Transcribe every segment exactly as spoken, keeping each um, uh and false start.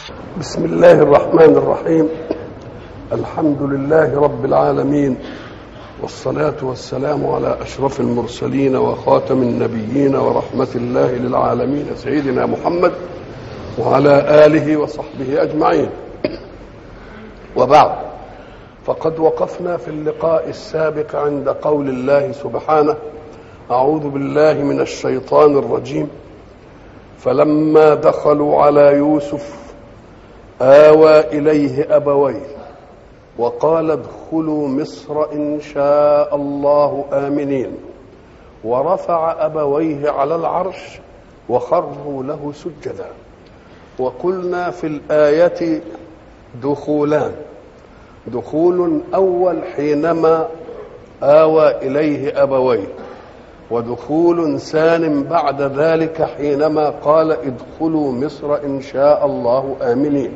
بسم الله الرحمن الرحيم. الحمد لله رب العالمين، والصلاة والسلام على أشرف المرسلين وخاتم النبيين ورحمة الله للعالمين سيدنا محمد وعلى آله وصحبه أجمعين. وبعد، فقد وقفنا في اللقاء السابق عند قول الله سبحانه: أعوذ بالله من الشيطان الرجيم. فلما دخلوا على يوسف آوى إليه أبويه وقال ادخلوا مصر إن شاء الله آمنين، ورفع أبويه على العرش وخروا له سجدا. وقلنا في الآية دخولان: دخول أول حينما آوى إليه أبويه، ودخول ثان بعد ذلك حينما قال ادخلوا مصر إن شاء الله آمنين.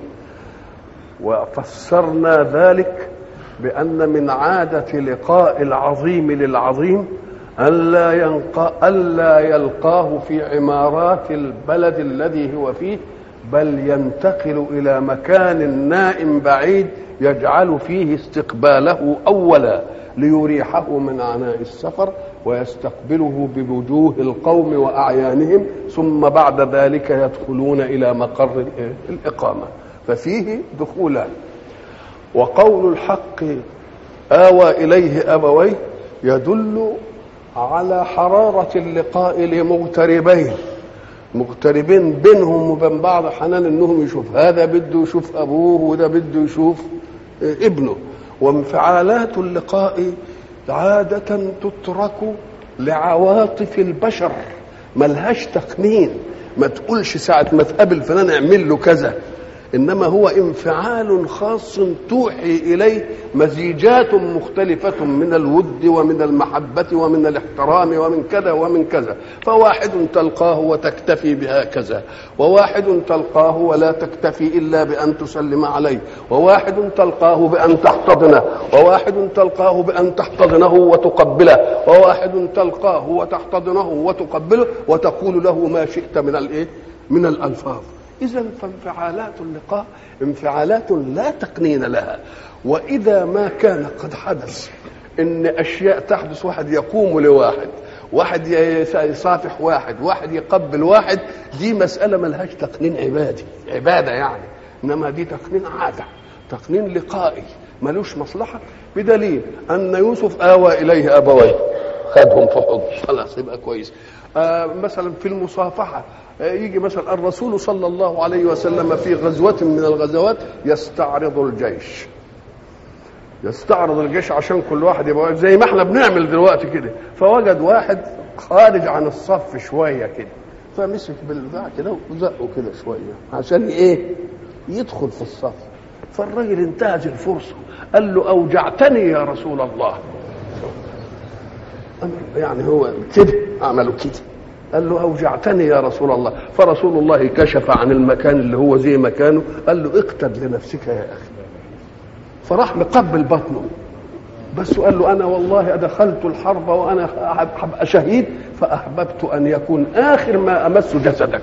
وفسرنا ذلك بأن من عادة لقاء العظيم للعظيم ألا يلقى ألا يلقاه في عمارات البلد الذي هو فيه، بل ينتقل إلى مكان نائم بعيد يجعل فيه استقباله أولا ليريحه من عناء السفر ويستقبله بوجوه القوم وأعيانهم، ثم بعد ذلك يدخلون إلى مقر الإقامة. ففيه دخولان. وقول الحق آوى إليه أبويه يدل على حرارة اللقاء لمغتربين مغتربين بينهم وبين بعض، حنان انهم يشوف هذا بده يشوف ابوه وده بده يشوف ابنه. وانفعالات اللقاء عادة تترك لعواطف البشر، ملهاش تقنين. ما تقولش ساعة ما تقابل فلان اعمل له كذا، إنما هو انفعال خاص توحي إليه مزيجات مختلفة من الود ومن المحبة ومن الاحترام ومن كذا ومن كذا. فواحد تلقاه وتكتفي بهكذا، وواحد تلقاه ولا تكتفي إلا بأن تسلم عليه، وواحد تلقاه بأن تحتضنه، وواحد تلقاه بأن تحتضنه وتقبله، وواحد تلقاه وتحتضنه وتقبله وتقول له ما شئت من الإيه؟ من الألفاظ. إذن فانفعالات اللقاء انفعالات لا تقنين لها. وإذا ما كان قد حدث إن أشياء تحدث، واحد يقوم لواحد، واحد يصافح واحد، واحد يقبل واحد، دي مسألة ملهاش تقنين عبادي عبادة يعني، إنما دي تقنين عادة، تقنين لقائي ملوش مصلحة. بدليل أن يوسف آوى إليه أبويه، خدهم في حضن، خلاص يبقى كويس. آه مثلا في المصافحة يجي مثلا الرسول صلى الله عليه وسلم في غزوة من الغزوات يستعرض الجيش يستعرض الجيش عشان كل واحد يبقى زي ما احنا بنعمل دلوقتي كده. فوجد واحد خارج عن الصف شوية كده، فمسك بالبتاع كده وزقه كده شوية عشان ايه؟ يدخل في الصف. فالراجل انتهز الفرصة قال له أوجعتني يا رسول الله. يعني هو كده عملوا كده، قال له أوجعتني يا رسول الله. فرسول الله كشف عن المكان اللي هو زي مكانه، قال له اقتد لنفسك يا أخي. فراح مقبل بطنه بس، وقال له أنا والله أدخلت الحرب وأنا أبقى شهيد، فأحببت أن يكون آخر ما أمس جسدك.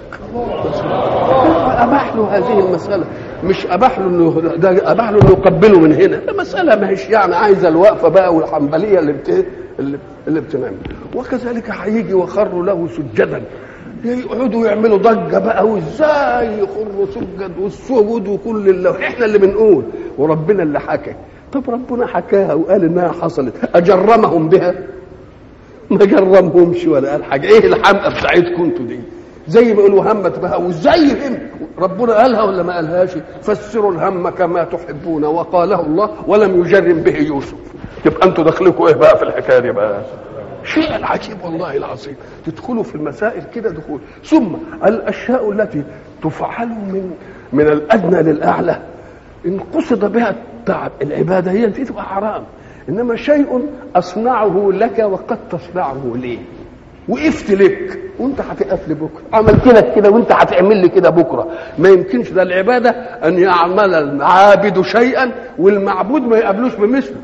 أباح له هذه المسألة، مش أباح له إنه ده أباح له إنه يقبله من هنا. المسألة ما هيش يعني عايزة الوقفة بقى والحنبلية اللي بت اللي, اللي بتنام. وكذلك هيجي وخروا له سجدا، يقعدوا يعملوا ضجة بقى، وإزاي يخروا سجد والسجود وكل اللي احنا اللي بنقول وربنا اللي حكى. طب ربنا حكاها وقال انها حصلت، اجرمهم بها؟ ما جرمهمش ولا قال حاجه. ايه الحمقى بتاعتكم انتوا دي؟ زي ما يقولوا همت بها، وازاي هم ربنا قالها ولا ما قالهاش؟ فسروا الهم كما تحبون وقاله الله ولم يجرم به يوسف. تبقى انتوا دخلكم ايه بقى في الحكايه دي بقى؟ شيء العجيب والله العظيم. تدخلوا في المسائل كده دخول. ثم الاشياء التي تفعل من من الادنى للاعلى ان قصد بها التعب العباده هي دي تبقى حرام. انما شيء اصنعه لك وقد تصنعه لي، وقفت لك وانت هتقف لي بكره، عملت لك كده وانت هتعمل لي كده بكره. ما يمكنش ده العباده ان يعمل العابد شيئا والمعبود ما يقابلوش بمثله.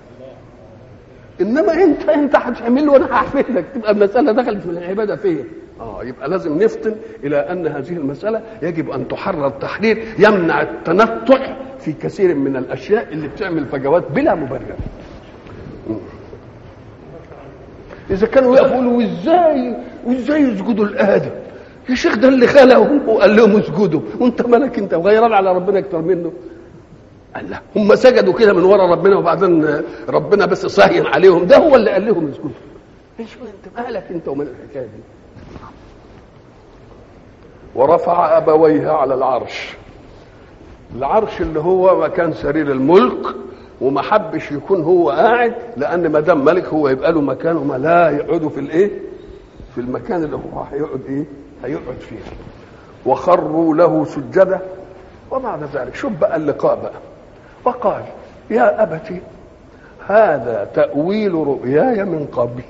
انما انت انت هتعمل له وانا هعمل لك، تبقى المساله دخلت في العباده فين؟ اه يبقى لازم نفطن الى ان هذه المساله يجب ان تحرر تحرير يمنع التنطع في كثير من الاشياء اللي بتعمل فجوات بلا مبرر. اذا كانوا يقولوا وازاي وازاي يسجدوا لادم يا شيخ، ده اللي خلقهم وقال لهم اسجدوا، وانت مالك انت وغيران على ربنا اكتر منه؟ قال لا، هم سجدوا كده من ورا ربنا وبعدين ربنا بس صهين عليهم، ده هو اللي قال لهم اسجدوا. ايش انت مالك انت ومال الحكايه دي؟ ورفع ابويه على العرش، العرش اللي هو مكان سرير الملك، وما حبش يكون هو قاعد، لان ما دام ملك هو يبقى له مكان، وما لا يقعدوا في الايه؟ في المكان اللي هو هيقعد ايه؟ هيقعد فيه. وخروا له سجدا. وبعد ذلك شوف بقى اللقاء بقى، وقال يا أبتي هذا تأويل رؤياي من قبل.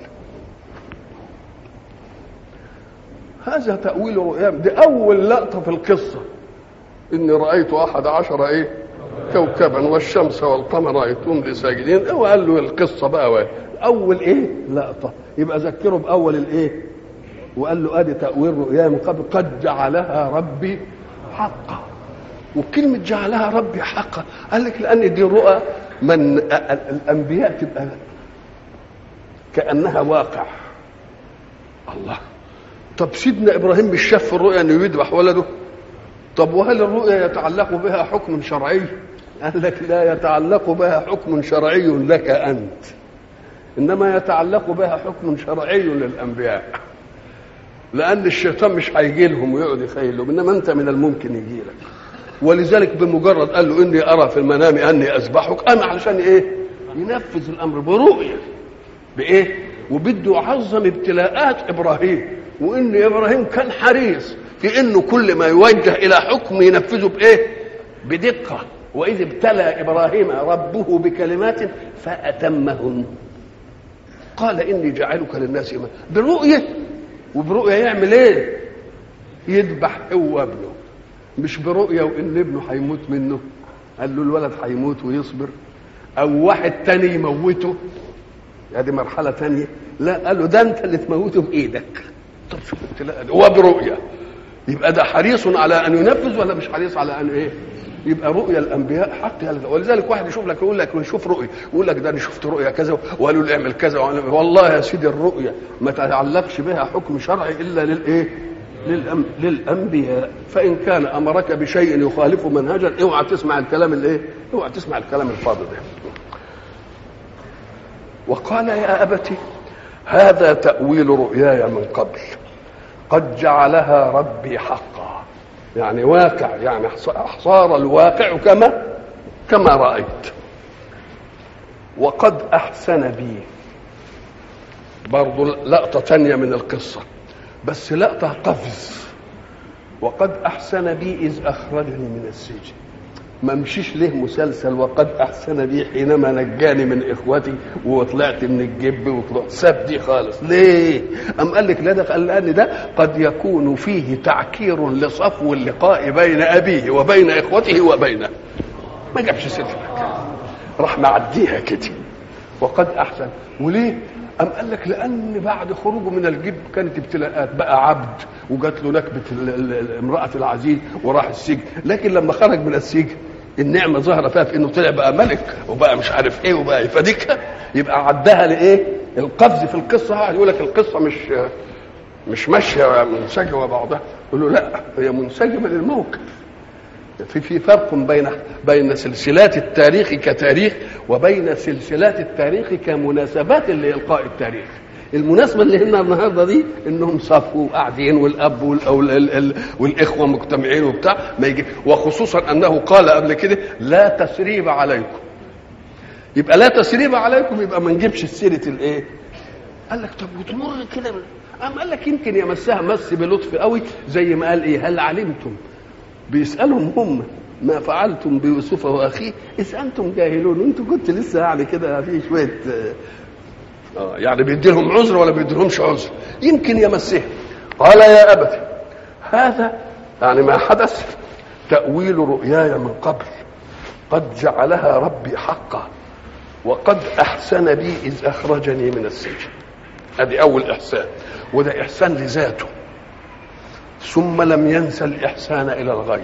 هذا تأويل رؤياي، دي أول لقطة في القصة، إني رأيت أحد عشر إيه كوكبا والشمس والقمر رأيتهم لي ساجدين. وقال له القصة بقى أول إيه لقطة، يبقى ذكره بأول الإيه، وقال له ادي تأويل رؤياي من قبل قد جعلها ربي حقا. وكلمة جعلها ربي حقا قال لك لأن دي رؤى من الأنبياء تبقى كأنها واقع. الله، طب سيدنا إبراهيم مش شاف في الرؤيا أنه يذبح ولده؟ طب وهل الرؤيا يتعلق بها حكم شرعي؟ قال لك لا يتعلق بها حكم شرعي لك أنت، إنما يتعلق بها حكم شرعي للأنبياء، لأن الشيطان مش هيجي لهم ويقعد يخيل لهم، إنما أنت من الممكن يجي لك. ولذلك بمجرد قال له إني أرى في المنام أني أذبحك، أنا علشان إيه؟ ينفذ الأمر برؤية بإيه؟ وبده يعظم ابتلاءات إبراهيم، وإن إبراهيم كان حريص في إنه كل ما يوجه إلى حكم ينفذه بإيه؟ بدقة. وإذ ابتلى إبراهيم ربه بكلمات فأتمهن قال إني جاعلك للناس إماما. برؤية، وبرؤية يعمل ايه؟ يذبح هو ابنه، مش برؤية وان ابنه هيموت منه، قال له الولد هيموت ويصبر، او واحد تاني يموته، هذه مرحلة تانية. لا، قال له ده انت اللي تموته بايدك. طب شوف الابتلاء ده، وبرؤية. يبقى ده حريص على ان ينفذ ولا مش حريص على ان ايه؟ يبقى رؤيا الانبياء حق. ولذلك واحد يشوف لك يقول لك نشوف رؤيا، يقول لك ده انا شفت رؤيا كذا وقالوا لي اعمل كذا. والله يا سيدي الرؤيا ما تعلقش بها حكم شرعي الا للايه؟ للأم... للانبياء. فان كان امرك بشيء يخالف منهجا اوعى تسمع الكلام الايه؟ اوعى تسمع الكلام الفاضي ده. وقال يا ابتي هذا تاويل رؤياي من قبل قد جعلها ربي حقا، يعني واقع، يعني صار الواقع كما كما رأيت. وقد أحسن بي، برضو لقطة تانية من القصة بس لقطة قفز. وقد أحسن بي إذ أخرجني من السجن، ما مشيش ليه مسلسل وقد أحسن بي حينما نجاني من إخوتي وطلعت من الجب وطلعت، ساب دي خالص. ليه؟ أم قال لك لا، ده قال لأن ده قد يكون فيه تعكير لصفو اللقاء بين أبيه وبين إخوته وبينه، ما جابش سيرة راح معديها كده. وقد أحسن. وليه؟ أم قال لك لأن بعد خروجه من الجب كانت ابتلاءات، بقى عبد وجات له نكبة امرأة العزيز وراح السجن، لكن لما خرج من السجن النعمة ظهر فيها في انه طلع بقى ملك وبقى مش عارف ايه وبقى يفديكها، يبقى عدها لايه؟ القفز في القصة. يقول لك القصة مش مش ماشية منسجمة بعضها، يقول له لا، هي منسجمة للموقف. في في فرق بين بين سلسلات التاريخ كتاريخ وبين سلسلات التاريخ كمناسبات لإلقاء التاريخ. المناسبة اللي هنا النهاردة دي انهم صفوا قاعدين والاب والأول والاخوة مجتمعين وبتاع ما يجي، وخصوصا انه قال قبل كده لا تسريب عليكم. يبقى لا تسريب عليكم، يبقى ما نجيبش سيرة الايه؟ قال لك طب وتمر كده، قام قال لك يمكن يمسها مس بلطف قوي، زي ما قال ايه؟ هل علمتم، بيسألهم هم ما فعلتم بيوسف واخيه اذ انتم جاهلون، وانتم كنت لسه يعني كده في شويه اه يعني بيدي لهم عذر ولا بيدي لهمش عذر، يمكن يمسهم. قال يا ابت هذا يعني ما حدث تأويل رؤياي من قبل قد جعلها ربي حقا وقد احسن بي اذ اخرجني من السجن. ادي اول احسان، وده احسان لذاته ثم لم ينسى الإحسان إلى الغير،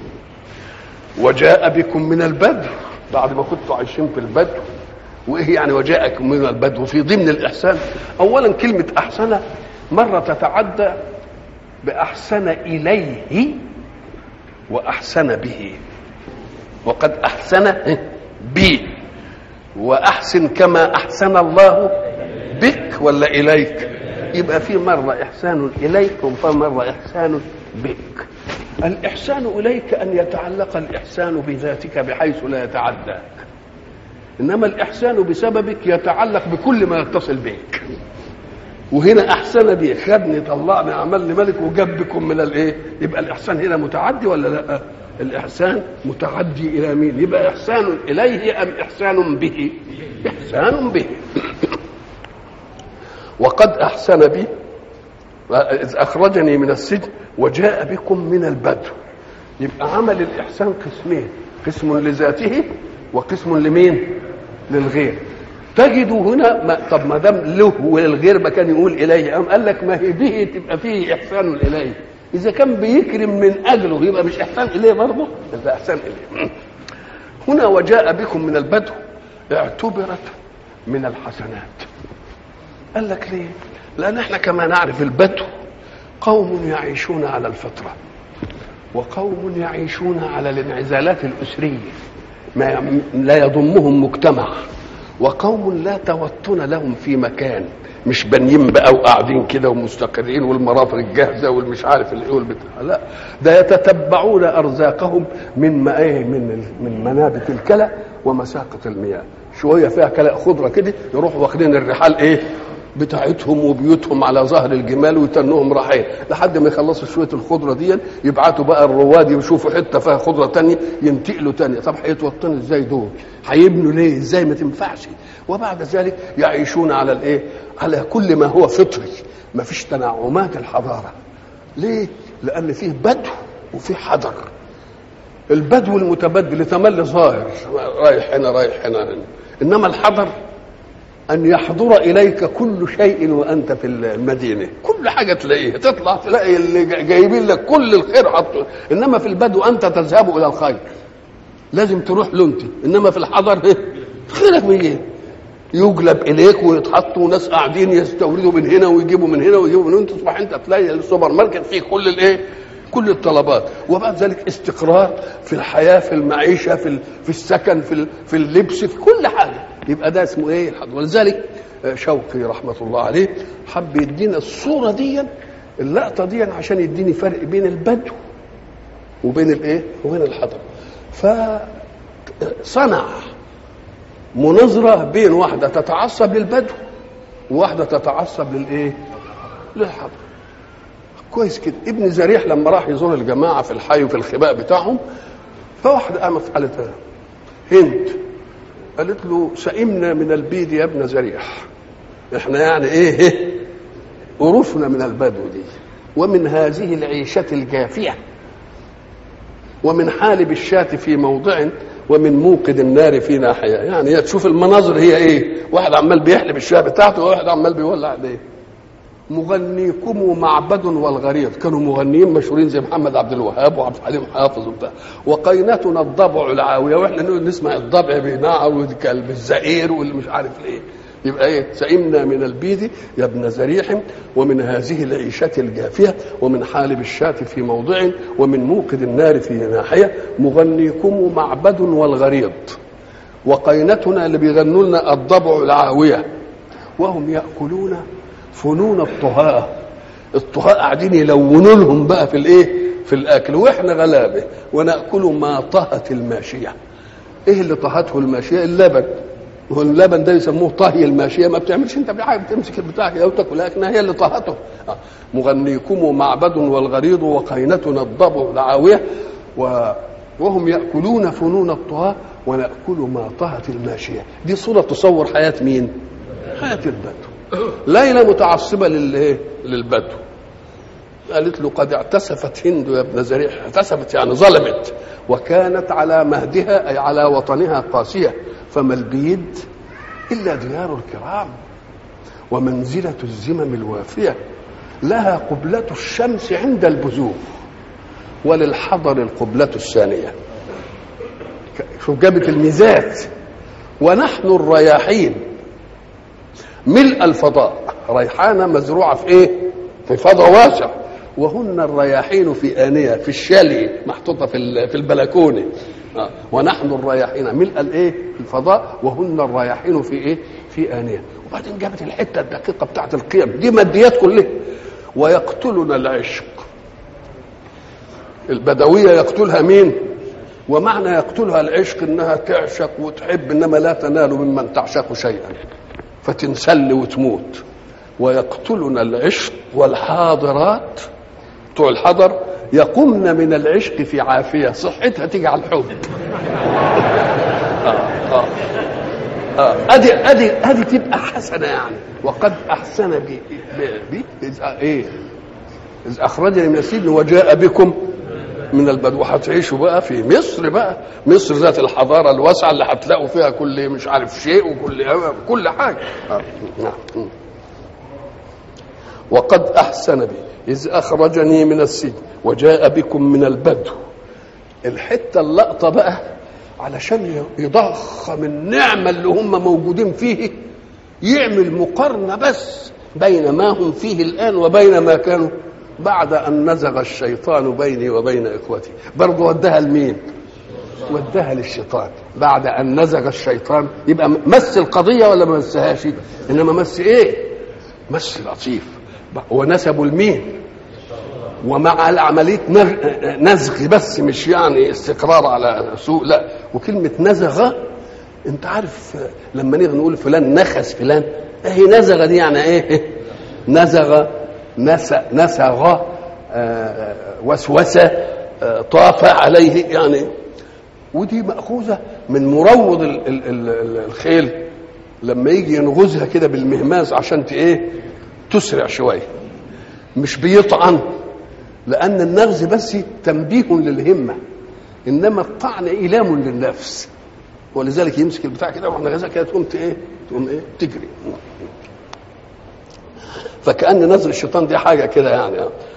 وجاء بكم من البدو بعد ما كنتوا عايشين في البدو. وإيه يعني وجاءكم من البدو في ضمن الإحسان؟ أولا كلمة أحسن مرة تتعدى بأحسن إليه وأحسن به، وقد أحسن بي، وأحسن كما أحسن الله بك ولا إليك. يبقى في مرة إحسان إليك وفي مرة إحسان بك. الإحسان إليك أن يتعلق الإحسان بذاتك بحيث لا يتعداك، إنما الإحسان بسببك يتعلق بكل ما يتصل بك. وهنا أحسن بي، خدني طلعني عملني ملك وجاب بكم من الإيه؟ يبقى الإحسان هنا متعدي ولا لا؟ الإحسان متعدي إلى مين؟ يبقى إحسان إليه أم إحسان به؟ إحسان به. وقد أحسن بي إذ أخرجني من السجن وجاء بكم من البدو. يبقى عمل الإحسان قسمين، قسم لذاته وقسم لمين؟ للغير. تجدوا هنا ما طب ما دام له وللغير ما كان يقول إليه، أم قال لك ما هي به تبقى فيه إحسان إليه. إذا كان بيكرم من أجله يبقى مش إحسان إليه برضه، يبقى إحسان إليه. هنا وجاء بكم من البدو اعتبرت من الحسنات. قال لك ليه؟ لأن احنا كما نعرف البدو قوم يعيشون على الفطرة، وقوم يعيشون على الانعزالات الأسرية ما لا يضمهم مجتمع، وقوم لا توطن لهم في مكان، مش بانيين بقى وقاعدين كده ومستقرين والمرافق الجاهزه والمش عارف الايه والبتاع، لا ده يتتبعون ارزاقهم من ما ايه من من منابت الكلى ومساقط المياه. شويه فيها كلى خضره كده يروحوا واخدين الرحال ايه بتاعتهم وبيوتهم على ظهر الجمال ويتنوهم راحين لحد ما يخلصوا شويه الخضره دي، يبعتوا بقى الرواد يشوفوا حته فيها خضره تانية ينتقلوا تانية. طب هيتوطنوا ازاي دول؟ هيبنوا ليه؟ ازاي؟ ما تنفعش. وبعد ذلك يعيشون على الايه؟ على كل ما هو فطري، ما فيش تنعمات الحضاره. ليه؟ لان فيه بدو وفيه حضر. البدو المتبدل يتملي ظاهر رايح هنا رايح هنا هنا، انما الحضر أن يحضر إليك كل شيء وأنت في المدينة، كل حاجة تلاقيها، تطلع تلاقي اللي جايبين لك كل الخير حطه. إنما في البدو أنت تذهب إلى الخير، لازم تروح له أنت، إنما في الحضر إيه؟ خيرك بيه يجلب إليك ويتحطوا ناس قاعدين يستوردوا من هنا ويجيبوا من هنا ويجيبوا من هنا، تصبح أنت تلاقي السوبر ماركت فيه كل الإيه؟ كل الطلبات. وبعد ذلك استقرار في الحياة، في المعيشة، في في السكن، في في اللبس، في كل حاجة. يبقى ده اسمه ايه؟ الحضر. ولذلك شوقي رحمه الله عليه حب يدينا الصوره دي اللقطه دي عشان يديني فرق بين البدو وبين الايه؟ وبين الحضر. فصنع مناظره بين واحده تتعصب للبدو وواحده تتعصب للايه؟ للحضر. كويس كده. ابن زريح لما راح يزور الجماعه في الحي وفي الخباء بتاعهم، فواحده قامت قالت هند، قالت له سئمنا من البيد يا ابن زريح، احنا يعني ايه, إيه؟ قرفنا من البدو دي، ومن هذه العيشة الجافية، ومن حالب الشاة في موضع، ومن موقد النار في ناحية. يعني هي تشوف المناظر هي ايه؟ واحد عمال بيحلب الشاة بتاعته وواحد عمال بيولع عليه. مغنيكم معبد والغريض، كانوا مغنيين مشهورين زي محمد عبد الوهاب وعبد الحليم حافظ وبتاع. وقينتنا الضبع العاويه، واحنا نسمع الضبع بيناع والكلب الزئير واللي مش عارف ايه. يبقى ايه؟ سئمنا من البيد يا ابن زريح، ومن هذه العيشه الجافيه، ومن حالب الشاة في موضع، ومن موقد النار في ناحيه. مغنيكم معبد والغريض، وقينتنا اللي بيغنوا لنا الضبع العاويه، وهم ياكلون فنون الطهاة. الطهاة قاعدين يلونوا لهم بقى في الايه؟ في الاكل، واحنا غلابه وناكل ما طهت الماشيه. ايه اللي طهته الماشيه؟ اللبن. هو اللبن ده يسموه طهي الماشيه، ما بتعملش انت بحاجه، بتمسك البتاع او تاكل، لكنها هي اللي طهته. مغنيكم معبد والغريض، وقينتنا الضبع العاويه، وهم ياكلون فنون الطهاة وناكل ما طهت الماشيه. دي صوره تصور حياه مين؟ حياه البدو. ليلى متعصبه للايه؟ للبدو. قالت له قد اعتسفت هند يا ابن زريح. اعتسفت يعني ظلمت، وكانت على مهدها اي على وطنها قاسيه، فما البيد الا ديار الكرام ومنزله الزمم الوافيه. لها قبلة الشمس عند البزوغ، وللحضر القبلة الثانية. شوف جابت الميزات. ونحن الرياحين ملء الفضاء، ريحانة مزروعة في ايه؟ في فضاء واسع. وهن الرياحين في آنية، في الشالي محطوطة في في البلكونة. آه. ونحن الرياحين ملء الايه؟ الفضاء، وهن الرياحين في ايه؟ في آنية. وبعدين جابت الحتة الدقيقة بتاعت القيم دي، ماديات كلها. ويقتلنا العشق، البدوية يقتلها مين؟ ومعنى يقتلها العشق انها تعشق وتحب، انما لا تنال ممن تعشق شيئا فتنسل وتموت. ويقتلنا العشق والحاضرات، بتوع الحضر يقومن من العشق في عافية، صحتها تيجي على الحب. آه آه آه. ادي ادي ادي تبقى حسنه يعني. وقد احسن بي بي اذ ايه اذ اخرجني من السجن وجاء بكم من البدو. هتعيشوا بقى في مصر، بقى مصر ذات الحضاره الواسعه اللي هتلاقوا فيها كل مش عارف شيء وكل كل حاجه. آه. نعم. وقد احسن بي اذ اخرجني من السجن وجاء بكم من البدو. الحته اللقطه بقى علشان يضخم النعمه اللي هم موجودين فيه، يعمل مقارنه بس بين ما هم فيه الان وبين ما كانوا بعد ان نزغ الشيطان بيني وبين اخوتي. برضه ودها لمين؟ ودها للشيطان. بعد ان نزغ الشيطان يبقى مس القضيه ولا ما مسهاش؟ انما مس ايه؟ مس لطيف. ونسبوا لمين؟ ومع العمليه نزغ بس، مش يعني استقرار على سوء، لا. وكلمه نزغ، انت عارف لما نيجي نقول فلان نخس فلان، اهي نزغ دي يعني ايه؟ نزغ، نسغ، وسوس، طاف عليه يعني. ودي مأخوذة من مروض الخيل لما يجي ينغزها كده بالمهماز عشان ايه؟ تسرع شويه، مش بيطعن، لأن النغز بس تنبيه للهمة، إنما الطعن إيلام للنفس. ولذلك يمسك البتاع كده واحنا غزها كده تقوم ايه؟ تقوم ايه؟ تجري. فكأن نزغ الشيطان دي حاجة كده يعني.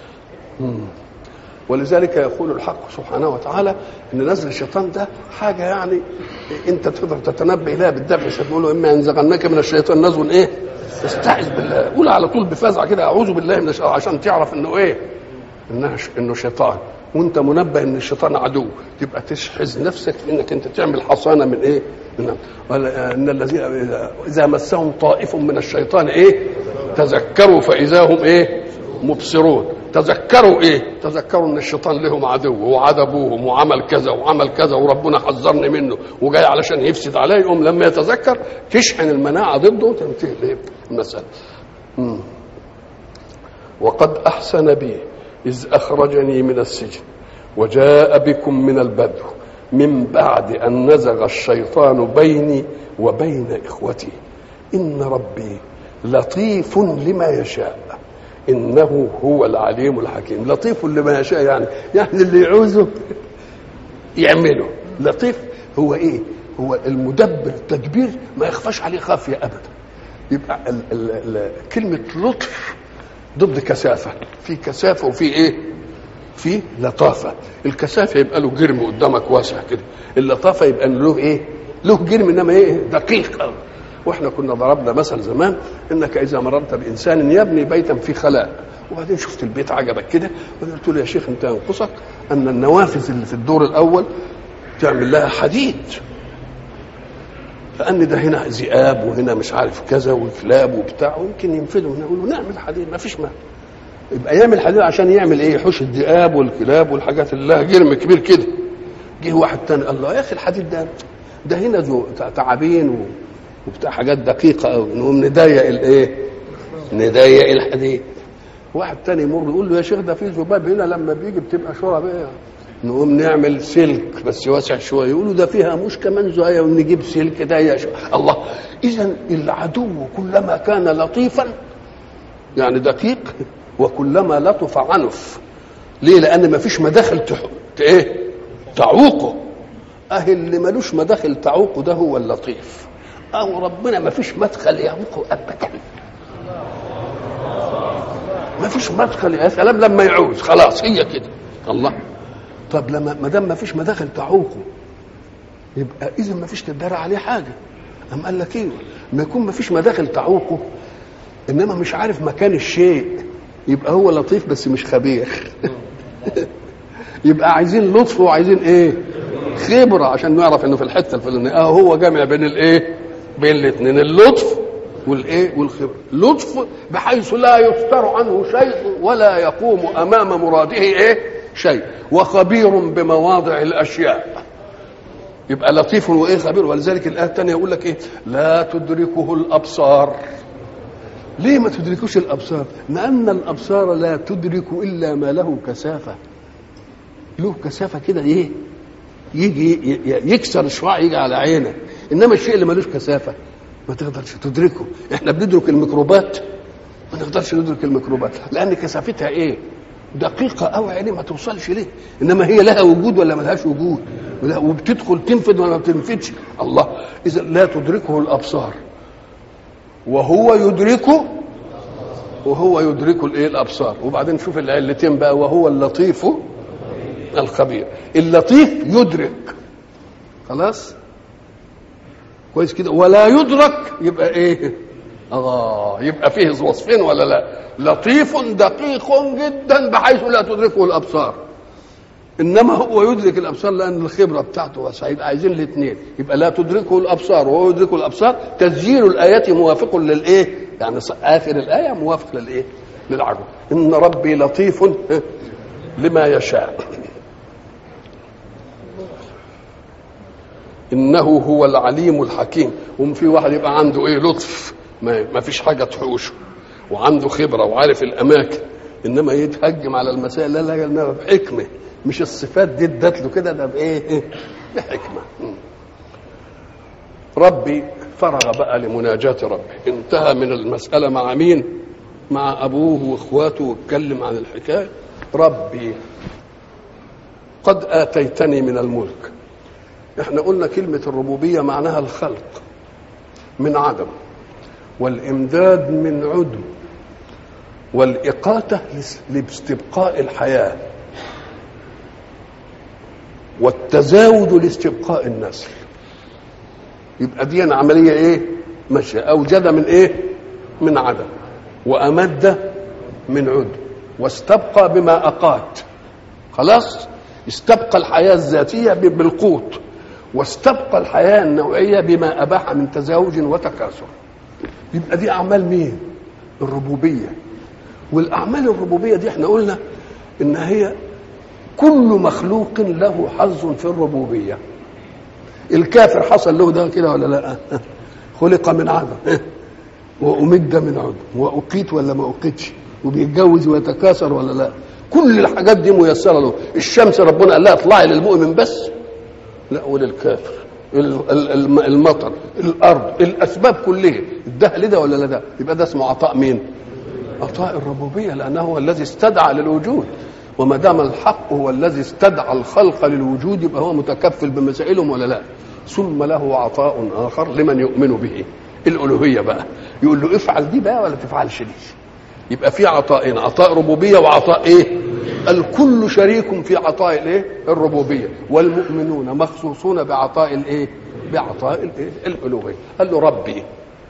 ولذلك يقول الحق سبحانه وتعالى ان نزغ الشيطان ده حاجة يعني انت تقدر تتنبه لها بالدفع. تقول له اما ينزغنك من الشيطان نزغ ايه؟ استعذ بالله، قول على طول بفزع كده اعوذ بالله من الشيطان، عشان تعرف انه ايه؟ انه انه شيطان، وانت منبه ان الشيطان عدو، تبقى تشحذ نفسك انك انت تعمل حصانه من ايه؟ من ان الذين اذا مسهم طائف من الشيطان ايه؟ تذكروا فاذا هم ايه؟ مبصرون. تذكروا ايه؟ تذكروا ان الشيطان لهم عدو وعذبوهم وعمل كذا وعمل كذا وربنا حذرني منه وجاي علشان يفسد عليه. يقوم لما يتذكر تشحن المناعه ضده وتنتهي المساله. وقد احسن بي إذ أخرجني من السجن وجاء بكم من البدو من بعد أن نزغ الشيطان بيني وبين إخوتي إن ربي لطيف لما يشاء إنه هو العليم الحكيم. لطيف لما يشاء يعني يعني اللي يعوزه يعمله. لطيف هو إيه؟ هو المدبر، التدبير ما يخفاش عليه خافية أبدا. يبقى ال ال ال كلمة لطف ضد كثافه، في كثافه وفي ايه؟ في لطافه. الكثافه يبقى له جرم قدامك واسع كده، اللطافه يبقى له ايه؟ له جرم انما ايه؟ دقيق قوي. واحنا كنا ضربنا مثل زمان انك اذا مررت بانسان يبني بيتا في خلاء وبعدين شفت البيت عجبك كده وقلت له يا شيخ انت ينقصك ان النوافذ اللي في الدور الاول تعمل لها حديد، لان ده هنا ذئاب وهنا مش عارف كذا وكلاب وبتاع ويمكن ينفذوا. نقول له نعمل حديد ما فيش مانع. يبقى يعمل حديد عشان يعمل ايه؟ يحوش الذئاب والكلاب والحاجات اللي لها جرم كبير كده. جه واحد تاني قال له يا اخي الحديد ده ده هنا تعابين وبتاع حاجات دقيقه قوي، نقوم نضيق الايه؟ نضيق الحديد. واحد تاني يمر يقول له يا شيخ ده في ذباب هنا لما بيجي بتبقى شرب ايه؟ نقوم نعمل سلك بس واسع شويه. يقولوا ده فيها مش كمان زوايا ونجيب سلك ده يا شيخ. الله. اذا العدو كلما كان لطيفا يعني دقيق وكلما لطف عنف. ليه؟ لان ما فيش مداخل تح... ايه؟ تعوقه. اهل اللي ملوش مداخل تعوقه ده هو اللطيف. او ربنا ما فيش مدخل يعوقه ابدا. ما فيش مدخل، يا سلام لما يعوز خلاص هي كده. الله، طب لما ما دام ما فيش مداخل تعوقه يبقى اذا ما فيش تدار عليه حاجه. أم قال لك ايه؟ ما يكون ما فيش مداخل تعوقه انما مش عارف مكان الشيء يبقى هو لطيف بس مش خبير. يبقى عايزين لطف وعايزين ايه؟ خبره عشان نعرف انه في الحته الفلانيه. اه هو جامع بين الايه؟ بين الاثنين، اللطف والايه؟ والخبره. لطف بحيث لا يستر عنه شيء ولا يقوم امام مراده ايه؟ شيء، وخبير بمواضع الاشياء. يبقى لطيف وايه؟ خبير. ولذلك الايه الثانيه يقول لك ايه؟ لا تدركه الابصار. ليه ما تدركوش الابصار؟ لان الابصار لا تدرك الا ما له كثافه. له كثافه كده ايه؟ يجي يكسر الشعاع يجي على عينك، انما الشيء اللي ملوش كثافه ما تقدرش تدركه. احنا بندرك الميكروبات، ما نقدرش ندرك الميكروبات لان كثافتها ايه؟ دقيقه قوي، عيني ما توصلش ليه. انما هي لها وجود ولا ملهاش وجود؟ وبتدخل تنفذ ولا ما بتنفذش. الله، اذا لا تدركه الابصار وهو يدركه، وهو يدرك الايه؟ الابصار. وبعدين شوف العلتين بقى، وهو اللطيف الخبير. اللطيف يدرك خلاص كويس كده، ولا يدرك يبقى ايه؟ اه يبقى فيه وصفين ولا لا؟ لطيف دقيق جدا بحيث لا تدركه الابصار، انما هو يدرك الابصار لان الخبره بتاعته وسعيد. عايزين الاثنين، يبقى لا تدركه الابصار وهو يدرك الابصار. تسجيل الايات موافق للايه؟ يعني اخر الايه موافق للايه؟ للعجب. ان ربي لطيف لما يشاء انه هو العليم الحكيم. وفي واحد يبقى عنده ايه؟ لطف، ما فيش حاجه تحوشه، وعنده خبره وعارف الاماكن، انما يتهجم على المسائل لا لا لا بحكمه. مش الصفات دي ادت له كده، ده بايه؟ بحكمه. ربي فرغ بقى لمناجاة ربه، انتهى من المسألة مع مين؟ مع أبوه وإخواته، واتكلم عن الحكاية. ربي قد آتيتني من الملك. احنا قلنا كلمة الربوبية معناها الخلق من عدم، والإمداد من عدم، والإقاتة لاستبقاء الحياة، والتزاوج لاستبقاء النسل. يبقى دي عملية ايه؟ ماشية. أوجد من ايه؟ من عدم، وأمد من عدم، واستبقى بما أقات. خلاص، استبقى الحياة الذاتية بالقوت، واستبقى الحياة النوعية بما أباح من تزاوج وتكاثر. يبقى دي أعمال مين؟ الربوبية. والأعمال الربوبية دي احنا قلنا إن هي كل مخلوق له حظ في الربوبية. الكافر حصل له ده كده ولا لا؟ خلق من عدم وأمد من عدم، وأقيت ولا ما أقيتش، وبيتجوز ويتكاثر ولا لا؟ كل الحاجات دي ميسرة له. الشمس ربنا قال لها اطلعي للمؤمن بس، لا وللكافر. المطر، الأرض، الأسباب كلها ادها لده ولا لا ده؟ يبقى ده اسمه عطاء مين؟ عطاء الربوبية، لأنه هو الذي استدعى للوجود. وما دام الحق هو الذي استدعى الخلق للوجود يبقى هو متكفل بمسائلهم ولا لا؟ ثم له عطاء آخر لمن يؤمن به، الألوهية بقى. يقول له افعل دي بقى ولا تفعلش دي. يبقى في عطاءين، عطاء ربوبية وعطاء ايه؟ الكل شريك في عطاء الايه؟ الربوبية. والمؤمنون مخصوصون بعطاء الايه؟ بعطاء الايه؟ الألوهية. قال له ربي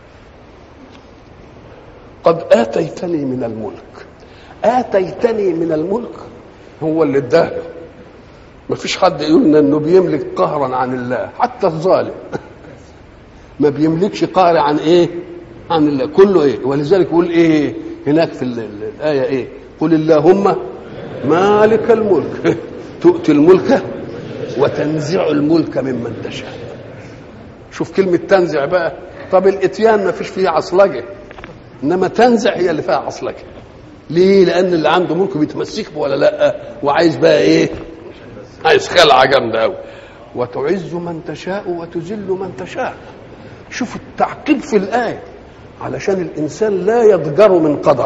قد آتيتني من الملك. آتيتني من الملك هو اللي اداه. ما فيش حد يقولنا انه بيملك قهرا عن الله، حتى الظالم ما بيملكش قهر عن ايه؟ عن الله. كله ايه؟ ولذلك يقول ايه هناك في الآية ايه؟ قل اللهم مالك الملك تؤتي الملك وتنزع الملك ممن تشاء. شوف كلمة تنزع بقى. طب الاتيان ما فيش فيه عصلجة، انما تنزع هي اللي فيها عصلجة. ليه؟ لان اللي عنده ملك بيتمسك به ولا لا؟ وعايز بقى ايه؟ عايز خلعة جامدة قوي. وتعز من تشاء وتذل من تشاء. شوف التعقيد في الآية علشان الإنسان لا يضجر من قدر.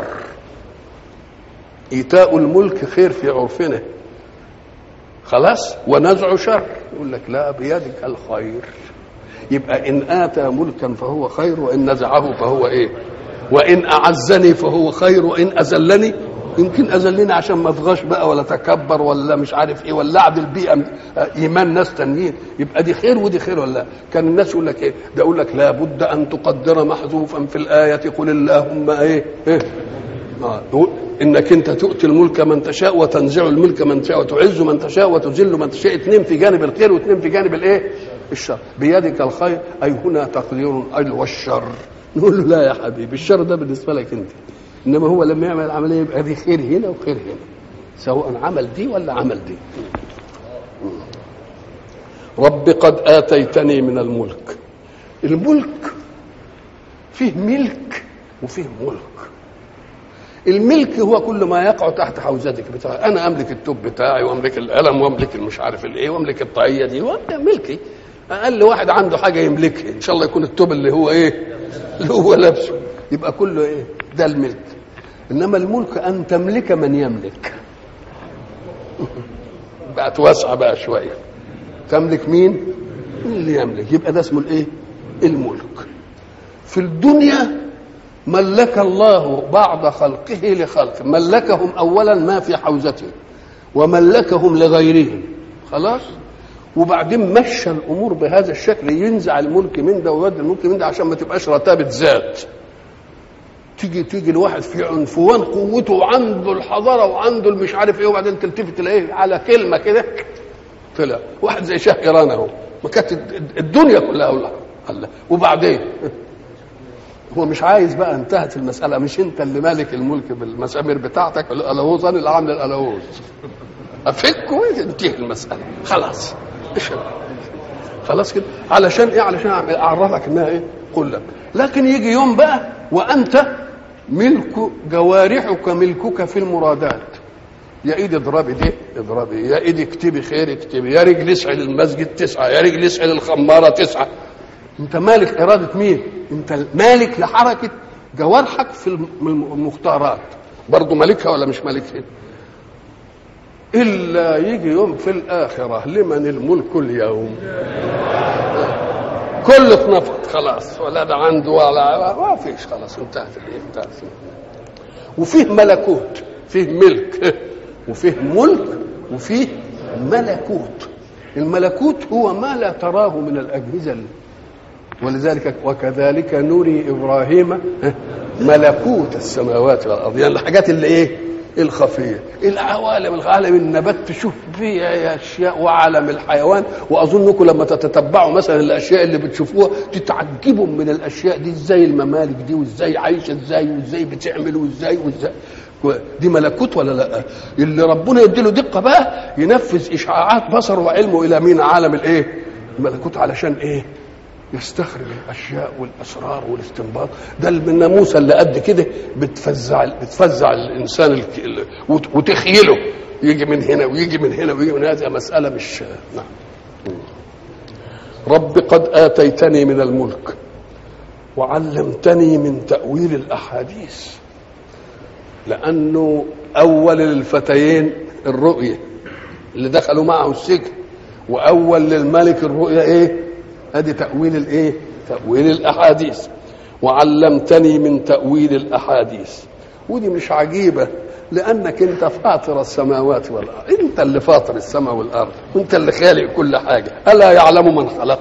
إيتاء الملك خير في عرفنا، خلاص، ونزع شر. يقول لك لا، بيدك الخير. يبقى إن آتى ملكا فهو خير، وإن نزعه فهو إيه؟ وإن أعزني فهو خير، وإن أذلني يمكن اذلني عشان ما اطغاش بقى ولا تكبر ولا مش عارف ايه ولا اعدل بيئه ايمان ناس تانيين، يبقى دي خير ودي خير ولا لا؟ كان الناس يقول لك ايه؟ ده يقول لك لا بد ان تقدر محذوفا في الايه قل اللهم ايه ايه آه. انك انت تؤتي الملك من تشاء وتنزع الملك من تشاء وتعز من تشاء وتذل من تشاء، اثنين في جانب الخير واثنين في جانب الايه؟ الشر. بيدك الخير اي هنا تقدير اي والشر. نقول له لا يا حبيبي الشر ده بالنسبه لك انت، انما هو لما يعمل العمليه يبقى دي خير هنا وخير هنا، سواء عمل دي ولا عمل دي. رب قد اتيتني من الملك. الملك فيه ملك وفيه ملك. الملك هو كل ما يقع تحت حوزتك بتاعي، انا املك التوب بتاعي واملك القلم واملك المش عارف الايه واملك الطاقيه دي، وده ملكي. اقل واحد عنده حاجه يملكها ان شاء الله يكون التوب اللي هو ايه اللي هو لابسه، يبقى كله ايه ده الملك. انما الملك ان تملك من يملك. بقت واسعه بقى شويه، تملك مين اللي يملك، يبقى ده اسمه الايه الملك. في الدنيا ملك الله بعض خلقه لخلق، ملكهم اولا ما في حوزته وملكهم لغيرهم خلاص، وبعدين مشى الامور بهذا الشكل، ينزع الملك من ده ويودي الملك من ده عشان ما تبقاش رتابه ذات. تيجي تيجي الواحد في عنفوان قوته وعنده الحضاره وعنده المش عارف ايه، وبعدين تلتفت تلاقيه على كلمه كده طلع واحد زي شاه ايران اهو، ما كانت الدنيا كلها الله، وبعدين هو مش عايز بقى، انتهت المساله، مش انت اللي مالك الملك بالمسامير بتاعتك، الالوز انا اللي عامل الالوز، افك وتنتهي المساله خلاص. خلاص كده علشان ايه؟ علشان اعرفك انها ايه كلها. لكن يجي يوم بقى وانت ملك جوارحك ملكك في المرادات، يا ايدي اضربي دي اضربي، يا ايدي اكتبي خير اكتبي، يا رجل اسعي للمسجد تسعى، يا رجل اسعي للخماره تسعى. انت مالك اراده مين؟ انت مالك لحركه جوارحك في المختارات، برضه مالكها ولا مش مالكها؟ الا يجي يوم في الاخره لمن الملك اليوم، كله اتنفض خلاص، ولا ده عنده ولا ما فيش، خلاص انتهت الايه انتهت. وفيه ملكوت، فيه ملك وفيه ملك وفيه ملكوت. الملكوت هو ما لا تراه من الاجهزه، ولذلك وكذلك نري ابراهيم ملكوت السماوات والارض، يعني الحاجات اللي ايه الخفيه، العوالم، العالم النبات تشوف فيها اشياء، وعالم الحيوان. واظنكم لما تتتبعوا مثلا الاشياء اللي بتشوفوها تتعجبوا من الاشياء دي، ازاي الممالك دي وازاي عايشه ازاي وازاي بتعمل وازاي وازاي. دي ملكوت ولا لا؟ اللي ربنا يديله دقه بقى ينفذ اشعاعات بصره وعلمه الى مين؟ عالم الايه الملكوت. علشان ايه؟ يستخرج الاشياء والاسرار والاستنباط. ده الناموسه اللي قد كده بتفزع بتفزع الانسان ال... وتخيله يجي من هنا ويجي من هنا ويجي من هذه مساله مش نعم. رب قد اتيتني من الملك وعلمتني من تاويل الاحاديث، لانه اول للفتيين الرؤيه اللي دخلوا معه السجن، واول للملك الرؤيه ايه؟ ادي تاويل الايه؟ تاويل الاحاديث. وعلمتني من تاويل الاحاديث، ودي مش عجيبه، لانك انت فاطر السماوات والارض، انت اللي فاطر السماء والارض، وانت اللي خالق كل حاجه. الا يعلم من خلق؟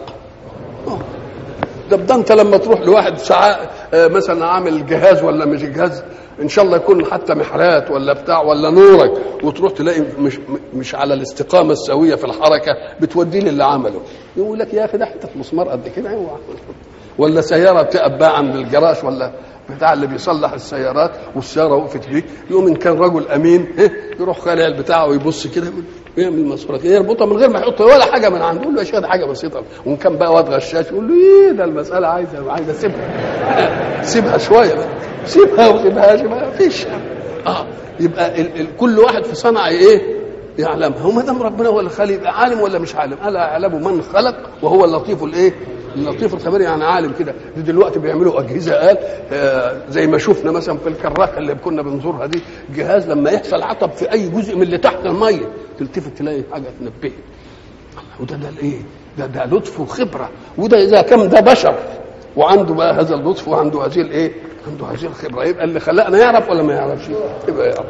ده ده انت لما تروح لواحد ساعه مثلا عامل جهاز ولا مش جهاز، ان شاء الله يكون حتى محرات ولا بتاع ولا نورك، وتروح تلاقي مش مش على الاستقامه السويه في الحركه، بتوديه للي عمله، يقول لك يا اخي ده حته مسمار قد كده، ولا سياره تقبع عند الجراج ولا بتاع اللي بيصلح السيارات، والسياره وقفت بيك، يقوم ان كان رجل امين يروح خالع البتاع ويبص كده يعمل مسمار كده يربطها من غير ما يحط ولا حاجه من عنده، يقول له يا شيخ ده حاجه بسيطه. وان كان بقى واد غشاش يقول له ايه ده المساله عايزه عايزه سيبها سيبها شويه بقى، سيبها وسيبهاش ما فيش. اه يبقى ال ال كل واحد في صنعه ايه يعلمها. هو ما دام ربنا هو الخالق يبقى عالم ولا مش عالم؟ الا يعلم من خلق وهو اللطيف الايه اللطيف الخبير، يعني عالم كده. دلوقتي بيعملوا اجهزه قال آه زي ما شفنا مثلا في الكراكه اللي كنا بنزورها دي، جهاز لما يحصل عطب في اي جزء من اللي تحت الميه تلتفت تلاقي حاجه تنبهك. وده ده الايه ده ده لطف وخبره. وده اذا كان ده بشر وعنده بقى هذا اللطف وعنده هذه الايه عنده هذه الخبره، يبقى اللي خلقنا يعرف ولا ما يعرفش؟ يبقى يعرف.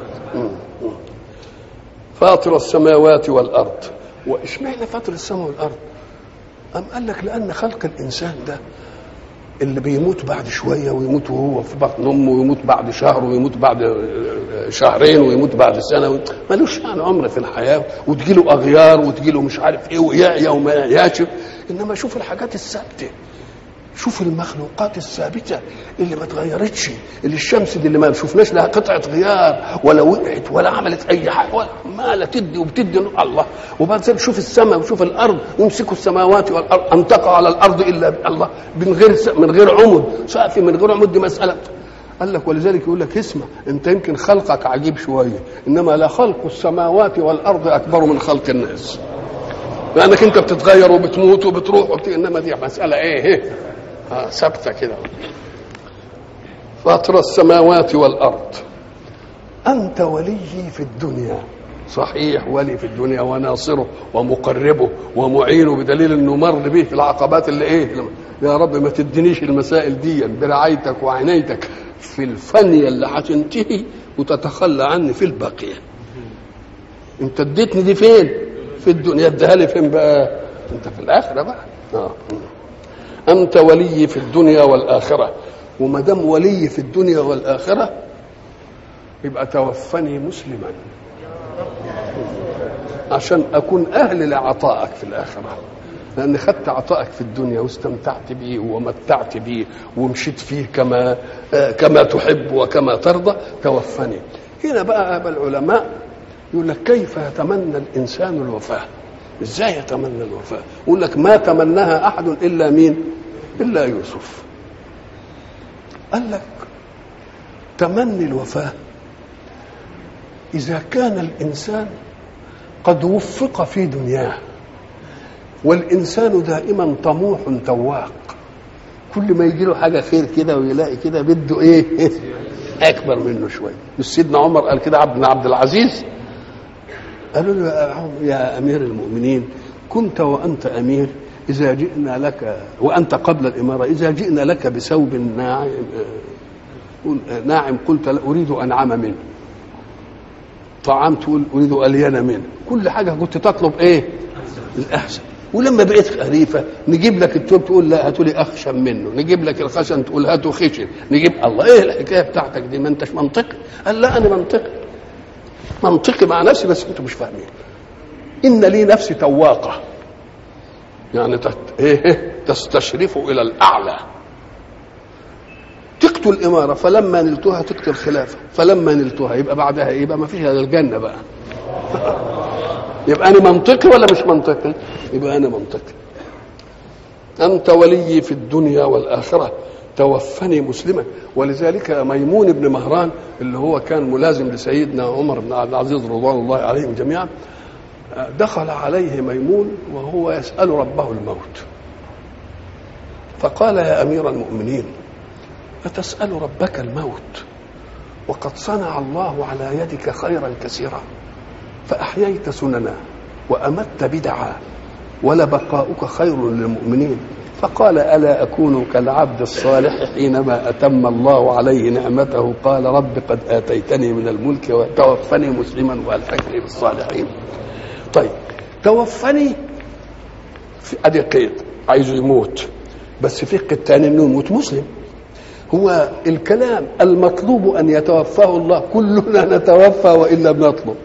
فاطر السماوات والارض. واشمعنى فاطر السماء والارض؟ أم قال لك لان خلق الانسان ده اللي بيموت بعد شويه ويموت وهو في بطن امه ويموت بعد شهر ويموت بعد شهرين ويموت بعد سنه، ملوش يعني عمر في الحياه، وتجيله اغيار وتجيله مش عارف ايه ويعيا وما يعياش. انما شوف الحاجات الثابته، شوف المخلوقات الثابته اللي ما اتغيرتش، اللي الشمس دي اللي ما شفناش لها قطعه غيار ولا وقعت ولا عملت اي حاجه ولا ما لا تدي وبتدي الله. وبعد ذلك شوف السماء وشوف الارض، يمسكوا السماوات والارض ان تقع على الارض الا الله من غير من غير عمد، سقف من غير عمد. دي مساله قال لك، ولذلك يقول لك اسمع انت يمكن خلقك عجيب شويه، انما لا خلق السماوات والارض اكبر من خلق الناس، لانك انت بتتغير وبتموت وبتروح وبت... انما دي مساله ايه ايه اه ثابته كده. فاطر السماوات والارض انت ولي في الدنيا. صحيح ولي في الدنيا وناصره ومقربه ومعينه، بدليل انه مر به في العقبات اللي ايه، يا رب ما تدينيش المسائل دي برعايتك وعنايتك في الفانيه اللي هتنتهي وتتخلى عني في الباقيه. انت اديتني دي فين؟ في الدنيا. اديها لي فين بقى؟ انت في الاخره بقى. اه انت ولي في الدنيا والاخره. وما دام ولي في الدنيا والاخره يبقى توفني مسلما، عشان اكون اهل لعطائك في الاخره، لان خدت عطائك في الدنيا واستمتعت به ومتعت به ومشيت فيه كما كما تحب وكما ترضى. توفني. هنا بقى العلماء يقول لك كيف يتمنى الانسان الوفاه؟ ازاي يتمنى الوفاه؟ يقول لك ما تمناها احد الا مين؟ الا يوسف. قال لك تمني الوفاه اذا كان الانسان قد وفق في دنياه، والإنسان دائما طموح تواق، كل ما يجي له حاجة خير كده ويلاقي كده بده إيه أكبر منه شوية. مش سيدنا عمر قال كده عبد عبد العزيز؟ قالوا له يا أمير المؤمنين كنت وأنت أمير إذا جئنا لك وأنت قبل الإمارة إذا جئنا لك بثوب ناعم ناعم قلت أريد أنعم منه، طعام تقول أريد ألين منه، كل حاجة كنت تطلب إيه الأحسن. ولما بقيت خليفة نجيب لك التوب تقول لا هاتوا لي أخشن منه، نجيب لك الخشن تقول هاتوا خشن، نجيب الله إيه الحكاية بتاعتك دي؟ ما أنتش منطقي. قال لا أنا منطقي منطقي مع نفسي بس أنتوا مش فاهمين. إن لي نفسي تواقة، يعني تت... إيه تستشرف إلى الأعلى. تقتل الإمارة فلما نلتها تقتل الخلافة، فلما نلتها يبقى بعدها إيه؟ يبقى ما فيش إلا الجنة بقى. يبقى أنا منطقي ولا مش منطقي؟ يبقى أنا منطقي. أنت ولي في الدنيا والآخرة توفني مسلما. ولذلك ميمون بن مهران اللي هو كان ملازم لسيدنا عمر بن عبد العزيز رضوان الله عليهم جميعا، دخل عليه ميمون وهو يسأل ربه الموت، فقال يا أمير المؤمنين أتسأل ربك الموت وقد صنع الله على يدك خيرا كثيرا، فأحييت سننا وأمت بدعا ولبقاؤك خير للمؤمنين. فقال ألا أكون كالعبد الصالح حينما أتم الله عليه نعمته قال رب قد آتيتني من الملك وتوفني مسلما وألحقني بالصالحين. طيب توفني في أدي قيد عايزه يموت، بس في قيد تاني إنه يموت مسلم. هو الكلام المطلوب أن يتوفاه الله، كلنا نتوفى وإلا بنطلب.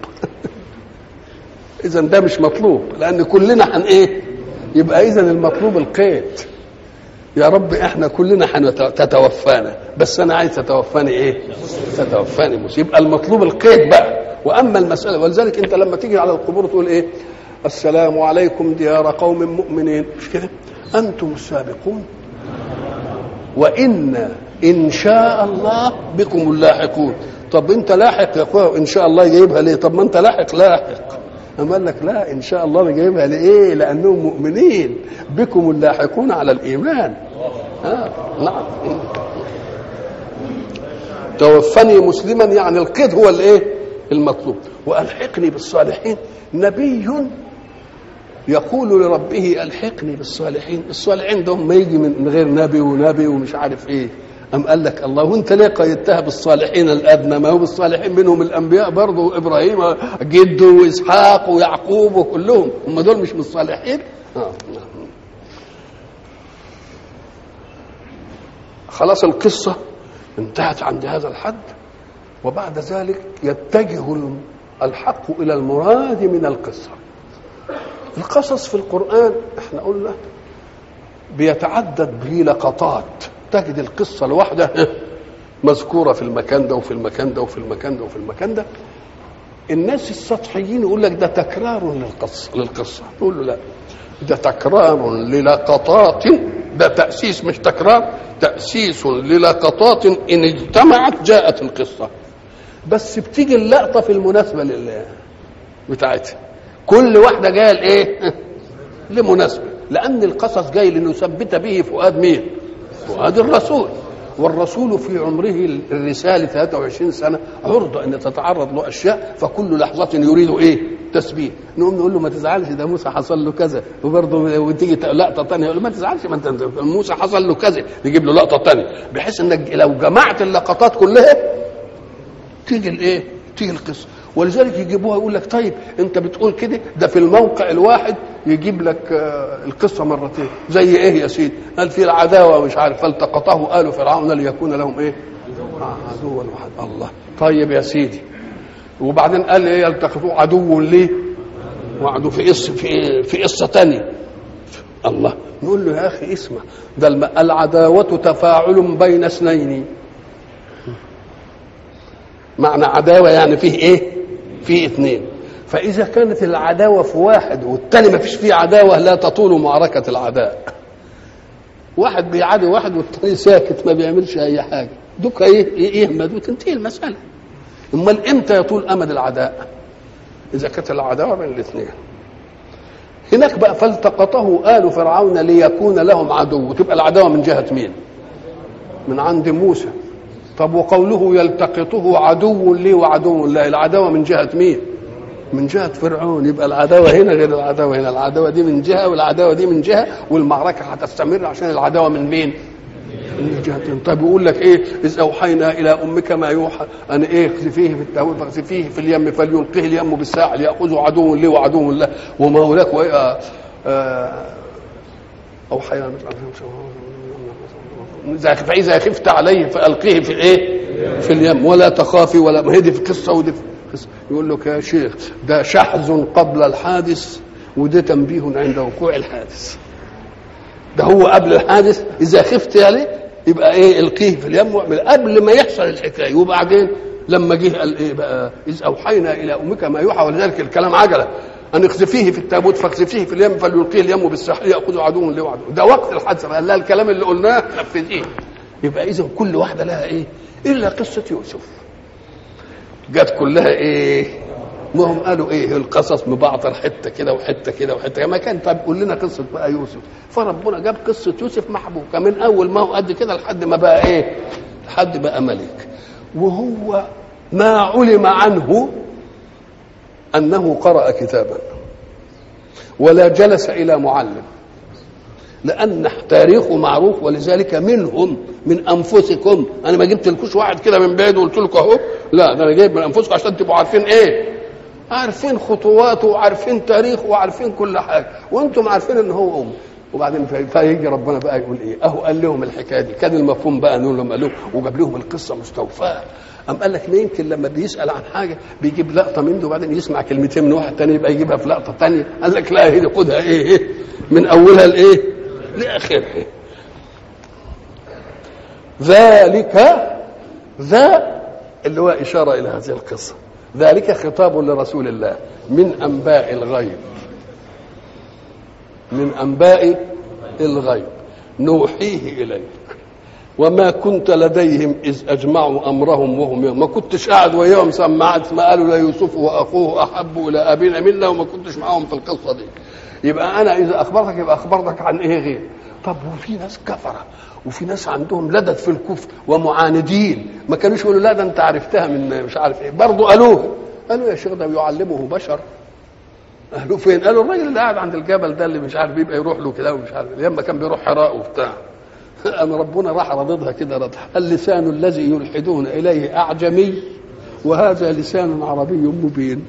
إذن ده مش مطلوب لأن كلنا حن إيه؟ يبقى إذن المطلوب القيد. يا رب إحنا كلنا حنتتوفانا بس أنا عايز تتوفاني إيه؟ تتوفاني مسلم. يبقى المطلوب القيد بقى. وأما المسألة ولذلك أنت لما تيجي على القبور تقول إيه؟ السلام عليكم ديار قوم مؤمنين، مش كده؟ أنتم السابقون وإن إن شاء الله بكم اللاحقون. طب أنت لاحق يا أخويا إن شاء الله جايبها ليه؟ طب ما أنت لاحق لاحق. أما قال لك لا إن شاء الله أنا جايبها لإيه؟ لأنهم مؤمنين بكم اللاحقون على الإيمان. آه نعم. توفني مسلما يعني القيد هو الإيه؟ المطلوب. وألحقني بالصالحين. نبي يقول لربه ألحقني بالصالحين. الصالحين ده ما يجي من غير نبي ونبي ومش عارف إيه. أم قال لك الله وانت ليه قيدتها بالصالحين الأدنى؟ ما هو بالصالحين منهم الأنبياء برضه، إبراهيم جده وإسحاق ويعقوب وكلهم، هم دول مش من الصالحين؟ آه. خلاص القصة انتهت عند هذا الحد، وبعد ذلك يتجه الحق إلى المراد من القصة. القصص في القرآن احنا قلنا بيتعدد به لقطات، تجد القصة الواحدة مذكورة في المكان ده وفي المكان ده وفي المكان ده وفي المكان ده. الناس السطحيين يقول لك ده تكرار للقصة للقصة تقول له لا، ده تكرار للقطات، ده تأسيس مش تكرار، تأسيس للقطات إن اجتمعت جاءت القصة، بس بتيجي اللقطة في المناسبة لله بتاعتها، كل واحدة جاية لإيه؟ لمناسبة، لأن القصص جاي لنثبت به فؤاد مين؟ فؤاد الرسول، والرسول في عمره الرسالة ثلاثة وعشرين سنة عرضة أن تتعرض له أشياء، فكل لحظة يريد إيه؟ تثبيت. نقوم نقول له ما تزعلش، ده موسى حصل له كذا، وبرضه وتيجي لقطة ثانية يقول له ما تزعلش، ما انت موسى حصل له كذا، يجيب له لقطة ثانية، بحيث انك لو جمعت اللقطات كلها تيجي الايه؟ تيجي القصة. ولذلك يجيبوها يقول لك طيب انت بتقول كده، ده في الموقع الواحد يجيب لك القصة مرتين، زي ايه يا سيدي؟ قال في العداوة مش عارف فالتقطه آل فرعون ليكون لهم ايه؟ عدوا واحد. الله، طيب يا سيدي، وبعدين قال ايه؟ يلتقطوه عدو ليه وعدو في قصه في في قصه ثانيه. الله، نقول له يا اخي اسمع، ده العداوه تفاعل بين اثنين، معنى عداوه يعني فيه ايه؟ فيه اثنين، فاذا كانت العداوه في واحد والثاني ما فيش فيه عداوه لا تطول معركه العداء. واحد بيعادي واحد والثاني ساكت ما بيعملش اي حاجه، دوك ايه يهمد وتنتهي المساله. امال امتى يطول امد العداء؟ اذا كانت العداوه بين الاثنين. هناك بقى فالتقطه آل فرعون ليكون لهم عدو، تبقى العداوه من جهه مين؟ من عند موسى. طب وقوله يلتقطه عدو لي وعدو الله، العداوه من جهه مين؟ من جهه فرعون. يبقى العداوه هنا غير العداوه هنا، العداوه دي من جهه والعداوه دي من جهه، والمعركه هتستمر عشان العداوه من مين؟ من جهتين. طيب يقول لك ايه؟ اذ اوحينا الى امك ما يوحى ان ايه؟ اخذفيه في التابوت فاخذفيه في اليم فليلقيه اليم بالساحل ياخذه عدو لي وعدو له وما هناك اوحينا فاذا خفت عليه فالقيه في الايه؟ في اليم ولا تخافي ولا ما هي دي في قصه ودي في قصه. يقول لك يا شيخ ده شحذ قبل الحادث وده تنبيه عند وقوع الحادث. ده هو قبل الحادث، اذا خفت عليه يبقى ايه؟ القيه في اليم قبل ما يحصل الحكايه. وبعدين لما جه قال ايه بقى؟ اذ اوحينا الى امك ما يوحى، ولذلك الكلام عجله ان اخذفيه في التابوت فاخذفيه في اليم فليلقيه اليم بالساحل ياخذ عدو له وعدو. ده وقت الحادثه قال لها الكلام اللي قلناه نفذيه. يبقى اذا كل واحده لها ايه؟ الا قصه يوسف جت كلها ايه؟ ما هم قالوا ايه؟ القصص مبعضر حته كده وحته كده وحته ما كان. طب قول لنا قصه بقى يوسف. فربنا جاب قصه يوسف محبوكه من اول ما هو قد كده لحد ما بقى ايه؟ لحد بقى ملك. وهو ما علم عنه انه قرأ كتابا ولا جلس الى معلم، لان تاريخه معروف. ولذلك منهم من انفسكم، انا ما جبت لكوش واحد كده من بعيد وقلت لكم اهو، لا ده انا جايب من انفسكم عشان تبقوا عارفين ايه؟ عارفين خطواته وعارفين تاريخه وعارفين كل حاجه، وانتم عارفين ان هو ام. وبعدين فيجي ربنا بقى يقول ايه؟ اهو قال لهم الحكايه دي، كان المفهوم بقى نقول لهم قال لهم وجاب لهم القصه مستوفاه. أم قال لك ليه؟ يمكن لما بيسال عن حاجه بيجيب لقطه منه وبعدين يسمع كلمتين من واحد تاني يبقى يجيبها في لقطه تانيه. قال لك لا، هي خدها ايه؟ ايه من اولها لايه؟ لاخرها. ذلك ذا اللي هو اشاره الى هذه القصه، ذلك خطاب لرسول الله من انباء الغيب، من انباء الغيب نوحيه اليك وما كنت لديهم اذ اجمعوا امرهم وهم يوم. ما كنتش قاعد وياهم سمعت ما قالوا لا يوسف واخوه احب الى ابينا منا، وما كنتش معاهم في القصه دي. يبقى انا اذا اخبرتك يبقى اخبرتك عن ايه غير. طب وفي ناس كفره وفي ناس عندهم لدد في الكفر ومعاندين، ما كانوش يقولوا لا ده انت عرفتها من مش عارف ايه، برضه قالوها. قالوا يا شيخ ده يعلمه بشر. قالوا فين؟ قالوا الراجل اللي قاعد عند الجبل ده اللي مش عارف بيبقى يروح له كده ومش عارف، لما كان بيروح حراء وبتاع أن ربنا راح رددها كده رد. اللسان الذي يلحدون إليه أعجمي وهذا لسان عربي مبين.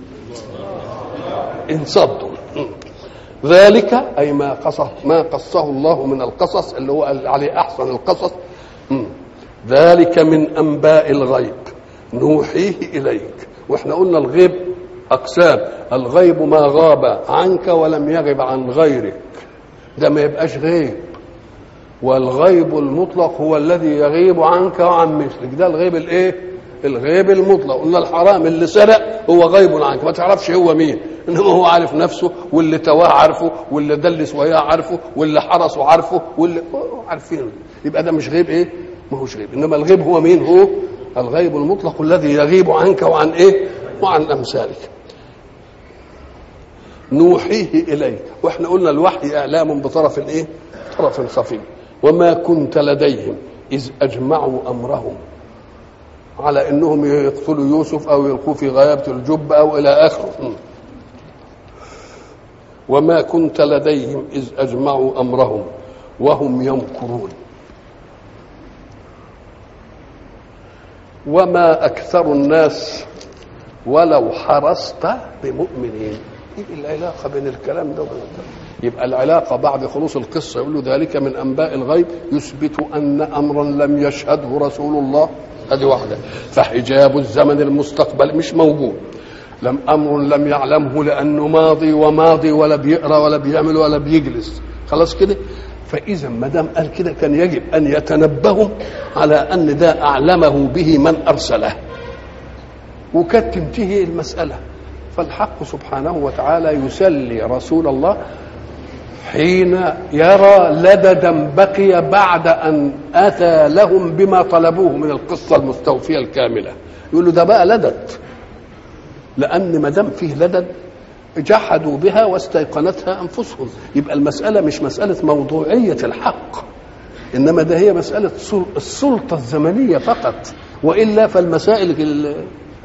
انصدوا ذلك أي ما قصه ما قصه الله من القصص اللي هو عليه أحسن القصص. ذلك من أنباء الغيب نوحيه إليك. وإحنا قلنا الغيب أقسام. الغيب ما غاب عنك ولم يغب عن غيرك، ده ما يبقاش غيب. والغيب المطلق هو الذي يغيب عنك وعن مثلك، ده الغيب الايه؟ الغيب المطلق. قلنا الحرام اللي سرق هو غيب عنك، ما تعرفش هو مين، انما هو عارف نفسه، واللي تواه عارفه، واللي دلس وياه عارفه، واللي حرسه عارفه، واللي عارفينه. يبقى ده مش غيب ايه؟ ما هوش غيب. انما الغيب هو مين؟ هو الغيب المطلق الذي يغيب عنك وعن ايه؟ وعن امثالك. نوحيه اليك. واحنا قلنا الوحي اعلام بطرف الايه؟ طرف خفي. وما كنت لديهم اذ اجمعوا امرهم على انهم يقتلوا يوسف او يلقوه في غيابه الجب او الى اخره. وما كنت لديهم اذ اجمعوا امرهم وهم يمكرون. وما اكثر الناس ولو حرصت بمؤمنين. ايه العلاقه بين الكلام ده وبين الكلام؟ يبقى العلاقه بعد خلوص القصه يقول له ذلك من انباء الغيب يثبت ان امرا لم يشهده رسول الله. هذه واحده. فحجاب الزمن المستقبل مش موجود. لم امر لم يعلمه لانه ماضي وماضي ولا بيقرا ولا بيعمل ولا بيجلس. خلاص كده. فاذا ما دام قال كده كان يجب ان يتنبهوا على ان ده اعلمه به من ارسله، وكانت تنتهي المساله. فالحق سبحانه وتعالى يسلي رسول الله حين يرى لددا بقي بعد أن أتى لهم بما طلبوه من القصة المستوفية الكاملة. يقول له ده بقى لدد، لأن ما دام فيه لدد جحدوا بها واستيقنتها أنفسهم. يبقى المسألة مش مسألة موضوعية الحق، إنما ده هي مسألة السلطة الزمنية فقط. وإلا فالمسائل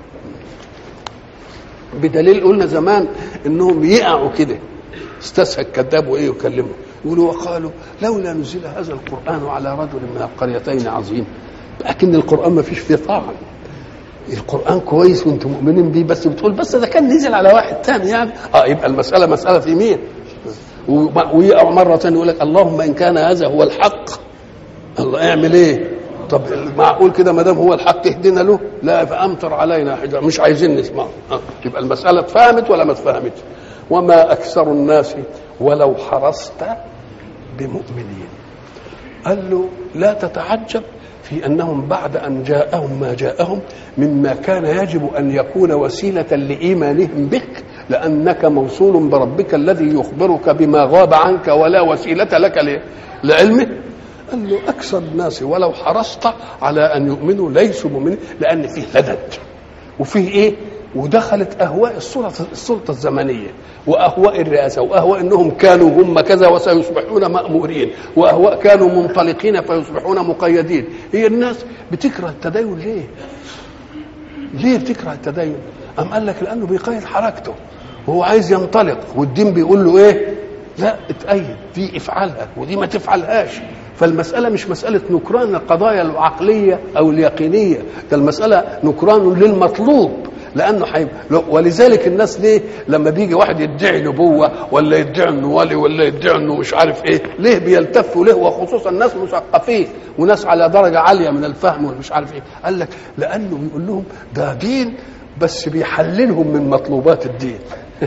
بدليل قلنا زمان إنهم يقعوا كده استسهل كذاب وايه يكلمه يقولوا وقالوا لولا نزل هذا القرآن على رجل من القريتين عظيم. لكن القرآن ما فيش فيه طاعة. القرآن كويس وانتم مؤمنين بيه، بس بتقول بس ده كان نزل على واحد تاني يعني. اه يبقى المسألة مسألة في مين؟ ويقع مرة تانية يقول لك اللهم إن كان هذا هو الحق الله اعمل ايه؟ طب معقول كده ما دام هو الحق اهدنا له؟ لا فأمطر علينا حجارة. مش عايزين نسمعه. آه. يبقى المسألة اتفهمت ولا ما اتفهمتش؟ وما أكثر الناس ولو حرصت بمؤمنين. قال له لا تتعجب في أنهم بعد أن جاءهم ما جاءهم مما كان يجب أن يكون وسيلة لإيمانهم بك، لأنك موصول بربك الذي يخبرك بما غاب عنك ولا وسيلة لك لعلمه. قال له أكثر الناس ولو حرصت على أن يؤمنوا ليسوا مؤمنين، لأن فيه لدد وفيه إيه؟ ودخلت أهواء السلطة, السلطة الزمنية وأهواء الرئاسة وأهواء أنهم كانوا هم كذا وسيصبحون مأمورين، وأهواء كانوا منطلقين فيصبحون مقيدين. هي الناس بتكره التدين ليه؟ ليه بتكره التدين؟ أم قال لك لأنه بيقيد حركته وهو عايز ينطلق، والدين بيقول له إيه؟ لا اتقيد دي افعلها ودي ما تفعلهاش. فالمسألة مش مسألة نكران القضايا العقلية أو اليقينية، ده المسألة نكران للمطلوب. لأنه حيب ولذلك الناس ليه لما بيجي واحد يدعي نبوة ولا يدعي انه ولي ولا يدعي انه مش عارف ايه ليه بيلتفوا له؟ وخصوصا ناس مثقفين وناس على درجة عالية من الفهم ومش عارف ايه. قال لك لأنه بيقول لهم ده دين بس بيحللهم من مطلوبات الدين.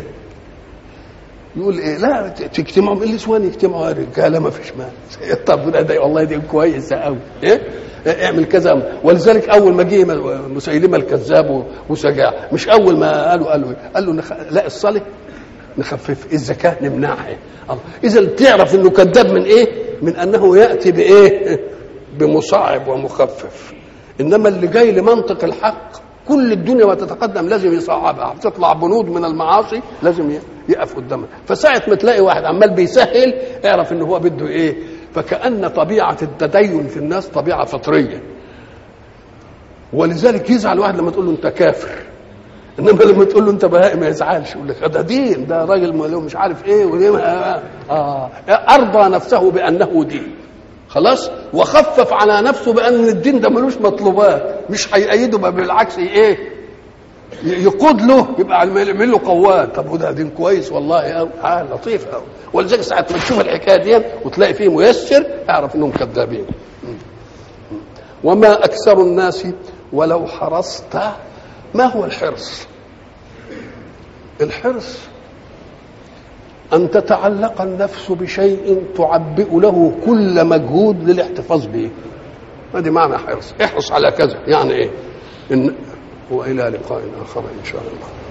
يقول ايه لا تجتمعوا النسوان يجتمعوا رجاله ما فيش مانع. طب ده والله دي كويسه قوي ايه اعمل كذا. ولذلك اول ما جه مسيلمه الكذاب وسجاع مش اول ما قالوا قالوا قال له نخ... لا الصلاه نخفف الزكاه نمنعها. الله اذا تعرف انه كذاب من ايه؟ من انه ياتي بايه؟ بمصعب ومخفف. انما اللي جاي لمنطق الحق كل الدنيا ما تتقدم لازم يصعبها، بتطلع بنود من المعاصي لازم يقف قدامها. فساعة ما تلاقي واحد عمال بيسهل اعرف ان هو بده ايه. فكأن طبيعة التدين في الناس طبيعة فطرية، ولذلك يزعل واحد لما تقول له انت كافر، انما لما تقول له انت بهائي ما يزعلش، يقول لك ده دين، ده راجل مش عارف ايه وليه آه. آه. ارضى نفسه بانه دين. خلاص، وخفف على نفسه بان الدين ده ملوش مطلوبات، مش هيأيده بقى، بالعكس ايه يقود له، يبقى يعمل له قوات. طب وده دين كويس والله قوي، اه لطيف قوي. ولذلك ساعه ما تشوف الحكايه دي وتلاقي فيه ميسر اعرف انهم كذابين. وما اكثر الناس ولو حرصت. ما هو الحرص؟ الحرص أن تتعلق النفس بشيء تعبئ له كل مجهود للاحتفاظ به. هذه معنى حرص. احرص على كذا، يعني ايه؟ إن وإلى لقاء آخر إن شاء الله.